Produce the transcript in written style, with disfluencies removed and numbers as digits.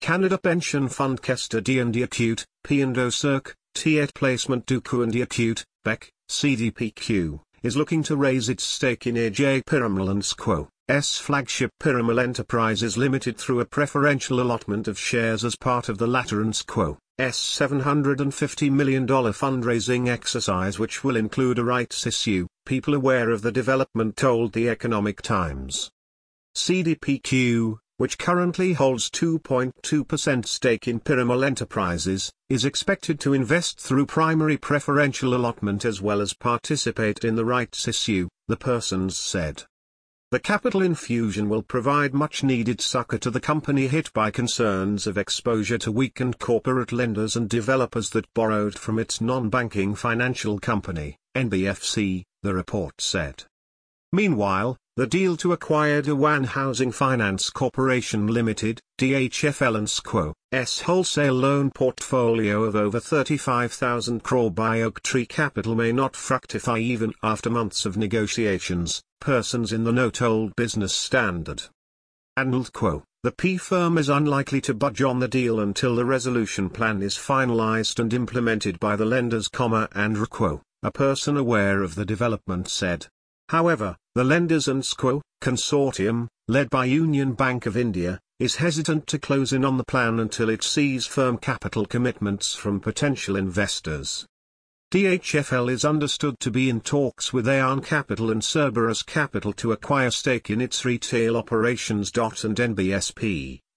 Canada Pension Fund Kester D&D Acute, P&O Cirque, Tiet Placement Duku and Acute, Beck, CDPQ, is looking to raise its stake in AJ Piramal and SQ's flagship Piramal Enterprises Limited through a preferential allotment of shares as part of the latter and SQ's $750 million fundraising exercise, which will include a rights issue, people aware of the development told The Economic Times. CDPQ, which currently holds 2.2% stake in Piramal Enterprises, is expected to invest through primary preferential allotment as well as participate in the rights issue, the persons said. The capital infusion will provide much-needed succor to the company hit by concerns of exposure to weakened corporate lenders and developers that borrowed from its non-banking financial company, NBFC, the report said. Meanwhile, the deal to acquire Dewan Housing Finance Corporation Limited, DHFL and SQ's wholesale loan portfolio of over 35,000 crore by Oaktree Capital may not fructify even after months of negotiations, persons in the know told Business Standard. And the P firm is unlikely to budge on the deal until the resolution plan is finalized and implemented by the lenders, and a person aware of the development said. However, the lenders and SQ's consortium, led by Union Bank of India, is hesitant to close in on the plan until it sees firm capital commitments from potential investors. DHFL is understood to be in talks with Aon Capital and Cerberus Capital to acquire stake in its retail operations. And NBSP,